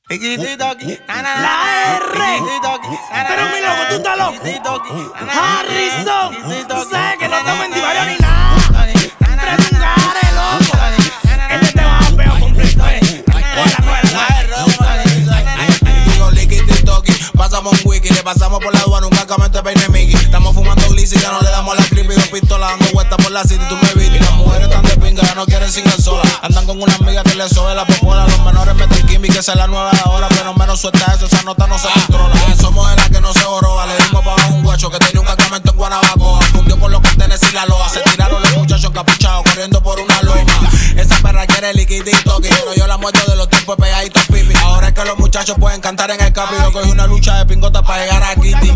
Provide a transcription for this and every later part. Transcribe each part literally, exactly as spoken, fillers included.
La R. Pero mi loco, tú estás loco. Harrison, tú sabes que no estamos en divario ni nada. Prende un gare, loco. Este te va a peor completo, eh. Digo liquidi toki, pasamos un wiki, le pasamos por la aduana, un cargamento de peine Mickey. Estamos fumando glissy, ya no le damos la creepy, dos pistolas dando vueltas por la city, tú me viste. Y las mujeres están de pinga, ya no quieren single sola. Andan con una amiga que le sobe la popola. Los menores meten Kimmy, que esa es la nueva ahora, pero menos suelta eso, esa nota no se controla. Somos de la que no se joroba, le dimos pa' un guacho que tenía un cargamento en Guanabacoa. Fundió con los contenes y la loa, se tiraron los muchachos encapuchados corriendo por una loma. Esa perra quiere liquidito, que pero yo la muerto de los tiempos pegaditos pipi. Ahora es que los muchachos pueden cantar en el capi. Yo cogí una lucha de pingota para llegar a Kitty.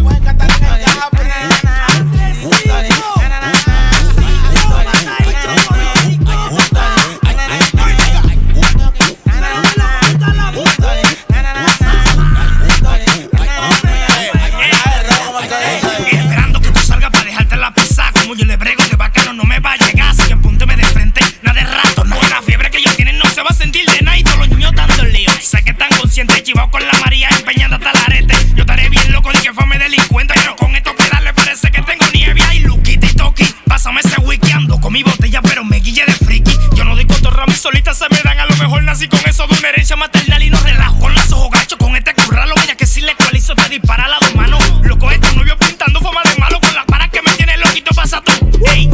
Esperando que tú salgas para dejarte la pisada. Como yo le brego de bacano no me va a llegar. Así que apúnteme de frente, nada de rato. No, la fiebre que ellos tienen no se va a sentir de nada. Y todos los niños dando lío. Sé que están conscientes, chivados con la María empeñando hasta la arete. Yo estaré bien loco de que fue delincuente, pero con esto que darle parece que tengo nieve. Y Luquiti Toki, pásame ese wiki. Ando con mi botella, pero me guille de friki. Yo no doy cotorra, mis solitas se me dan. A lo mejor nací con eso de una herencia maternal y no relajo. Con los ojos gachos, con este curralo. Vaya que si le ecualizo te dispara a las dos manos. Loco, este novio pintando fama de malo. Con las paras que me tiene loquito pasa tú. Ey.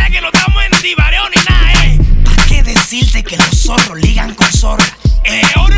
Que los zorros ligan con zorra. Eh,